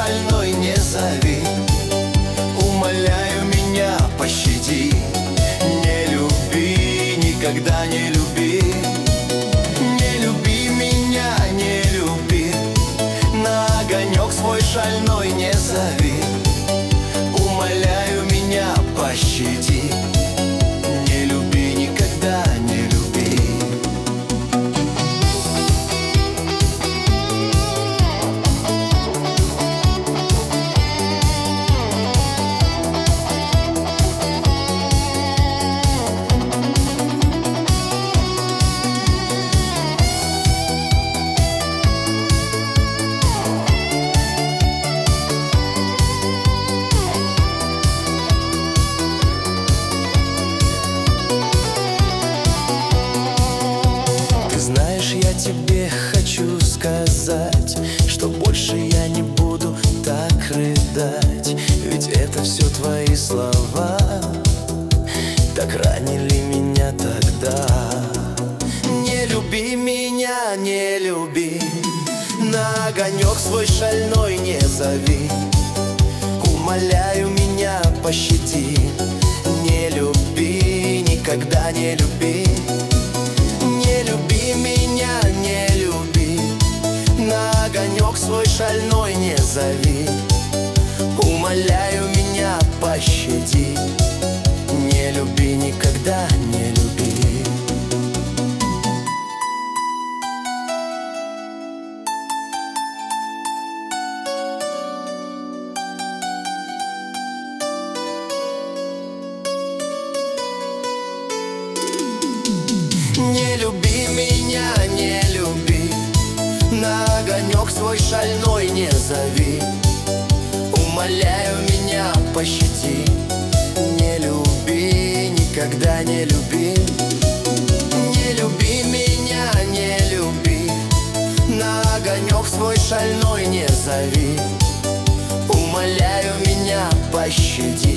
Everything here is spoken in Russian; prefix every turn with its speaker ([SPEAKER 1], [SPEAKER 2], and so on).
[SPEAKER 1] шальной не зови. Умоляю, меня пощади. Не люби, никогда не люби. Не люби меня, не люби. На огонек свой шальной не зови. Умоляю, меня пощади. Не люби, никогда не люби. Я тебе хочу сказать, что больше я не буду так рыдать. Ведь это все твои слова так ранили меня тогда. Не люби меня, не люби. На огонек свой шальной не зови. Умоляю, меня пощади. Не люби, никогда не люби. Не люби меня, не люби. На огонек свой шальной не зови. Умоляю, меня пощади. Не люби, никогда не люби. Не люби меня, не люби. На огонек свой шальной не зови. Умоляю, меня пощади. Не люби, никогда не люби. Не люби меня, не люби. На огонек свой шальной не зови. Умоляю, меня пощади.